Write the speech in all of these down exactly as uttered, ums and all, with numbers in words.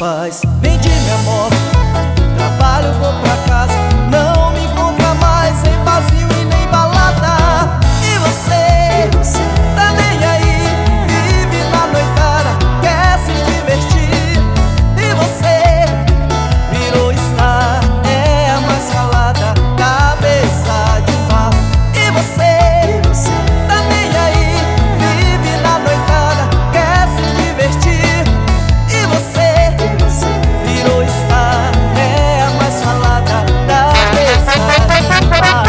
paz. Vendi minha moto, trabalho, vou pra casa. Não me encontra mais em barzinho e nem balada. E você, tá nem aí, vive na noitada, quer se divertir. E você virou star, é a mais falada, cabeça de bar. E você, tá nem aí, vive na noitada, quer se divertir. E você virou star, é a mais falada, cabeça de bar.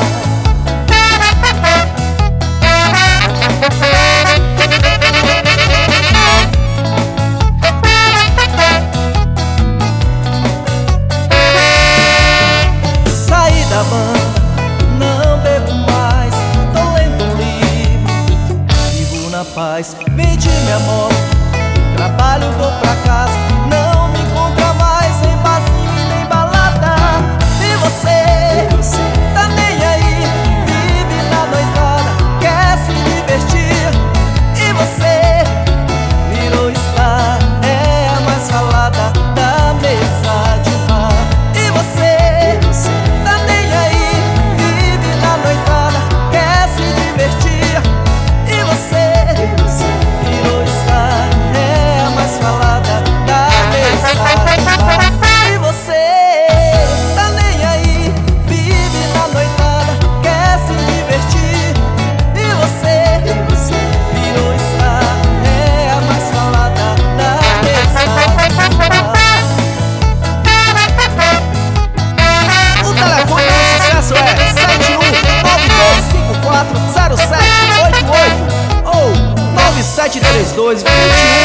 Saí da banda, não bebo mais, tô lendo um livro, vivo na paz. Vendi minha moto, trabalho, vou pra casa. Não me encontra mais em barzinho e nem balada. E você, tá nem aí, vive na noitada, quer se divertir. E você virou star, é a mais falada da mesa de bar. E você tá nem aí, vive na noitada, quer se divertir. E você virou star, é a mais falada da mesa de bar. E você tá nem aí, vive na noitada, quer se divertir. E você virou star, é a mais falada da mesa de bar. O telefone do sucesso é sete um nove dois cinco quatro zero sete oito oito ou nove sete três dois, dois um